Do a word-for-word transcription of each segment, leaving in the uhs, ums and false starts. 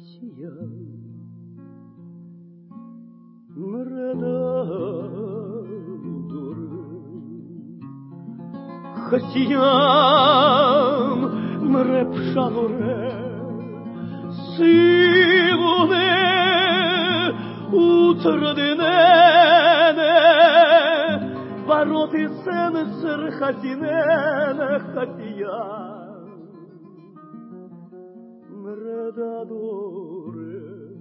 Хасиян мрададур Хасиян мрепшалуре Сивуне утрадинене Вороти сенсер хасинене Хасиян мрададуре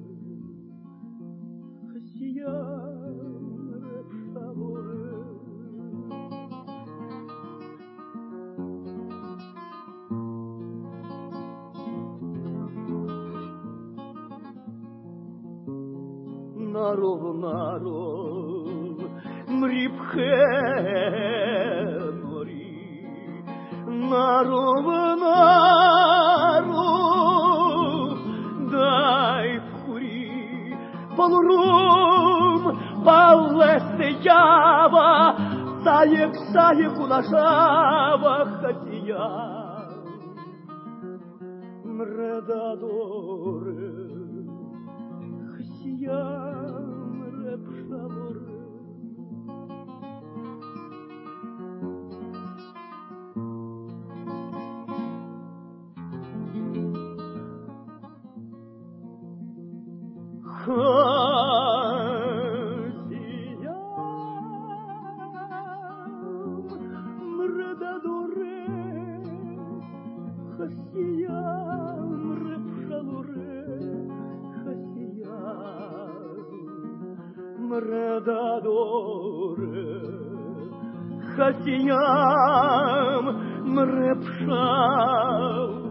Хасиян мрепшалуре Наров, наров, мрипхе мори, наров, наров, дай вкури, полурум, паллесте ява, саек, саек унашава, Хасиян мрададоре. Хасиян мрепшалуре Хасиян мрададоре Хасиян мрепшалуре мрададоре Хасиян мрепшалуре